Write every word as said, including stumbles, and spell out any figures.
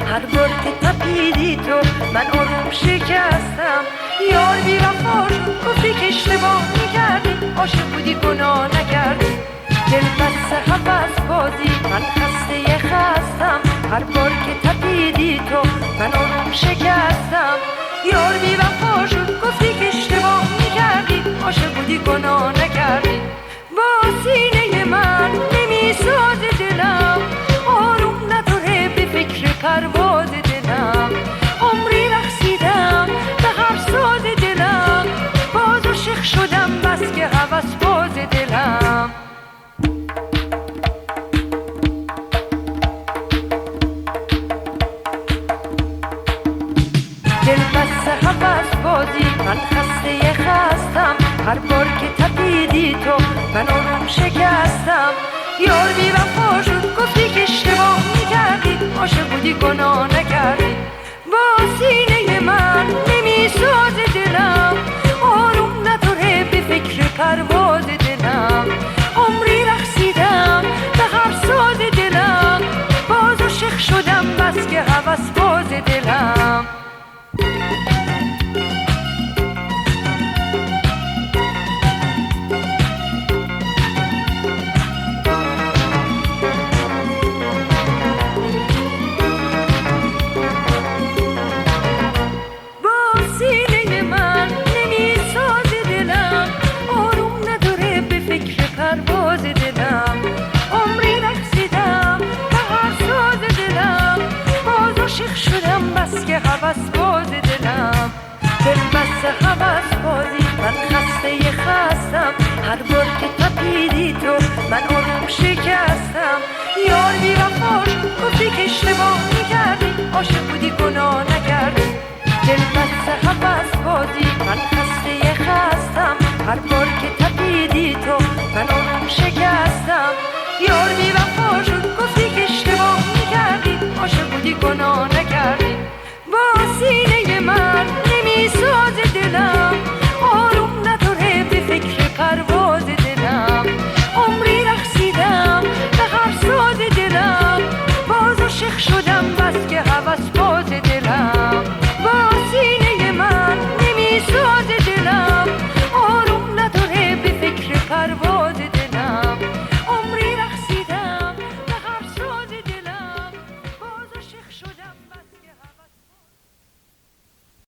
هر بار که تپیدی تو من آروم شکستم. یار بی وفا شد گفتی که اشتباه میکردی، عاشق بودی گناه نکردی. دل بسته هوس بازی من خسته خستم. هر بار که تپیدی تو من آروم شکستم. یار بی وفا شد گفتی که اشتباه میکردی، عاشق بودی گناه نکردی. با سینه من نمیساز دلم، آروم نداره به فکر پرواز دلم. عمری رقصیدم به هر ساز دلم، باز عاشق شدم بس که هوس باز دلم. دل بسته هوس بازی من خسته خستم. هر بار که تپیدی تو من آروم شکستم. یار بی وفا شد گفتی که اشتباه میکردی، عاشق بودی گناه نکردی. با سینه من نمیساز دلم، آروم نداره به فکر پرواز دلم. عمری رقصیدم به هر ساز دلم، باز عاشق شدم بس که هوس باز دلم. پرواز دلم عمری رقصیدم به هر ساز دلم، باز عاشق شدم بس که هوس باز دلم. دل بسته هوس بازی من خسته خستم. هر بار که تپیدی تو من آروم شکستم. یار بی وفا شد گفتی که اشتباه میکردی، عاشق بودی